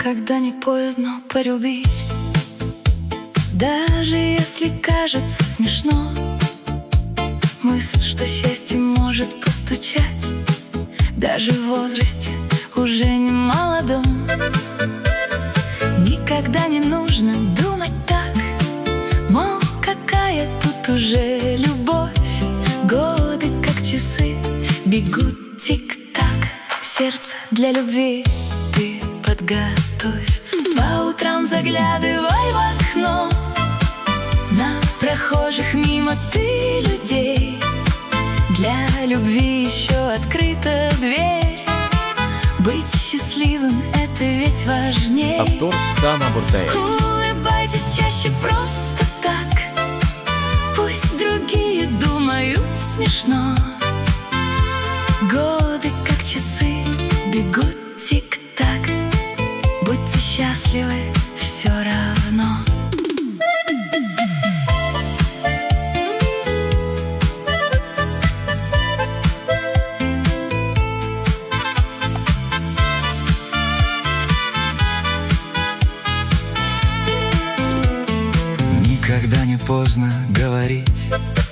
Никогда не поздно полюбить, даже если кажется смешно. Мысль, что счастье может постучать даже в возрасте уже не молодом. Никогда не нужно думать так, мол, какая тут уже любовь. Годы, как часы, бегут тик-так. Сердце для любви ты подготовь. По утрам заглядывай в окно, на прохожих мимо ты людей. Для любви еще открыта дверь. Быть счастливым — это ведь важнее. Автор Сана Буртаев. Улыбайтесь чаще просто так, пусть другие думают смешно. Годы, как часы, бегут тик-так. Будьте счастливы все равно. Никогда не поздно говорить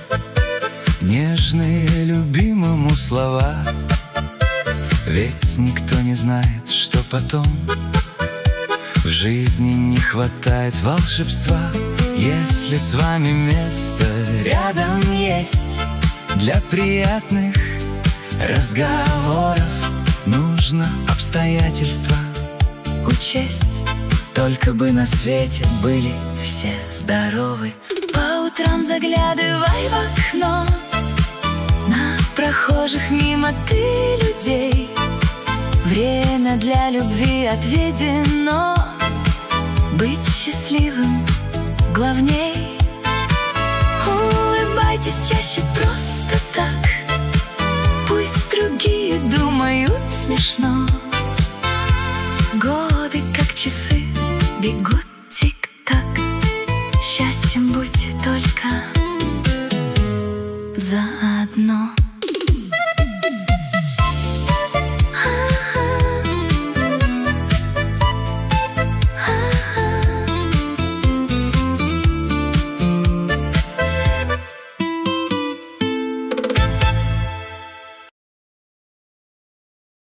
нежные любимому слова, ведь никто не знает, что потом. В жизни не хватает волшебства, если с вами место рядом есть. Для приятных разговоров нужно обстоятельства учесть. Только бы на свете были все здоровы. По утрам заглядывай в окно, на прохожих мимо ты людей. Время для любви отведено, быть счастливым главней. Улыбайтесь чаще просто так, пусть другие думают смешно. Годы, как часы, бегут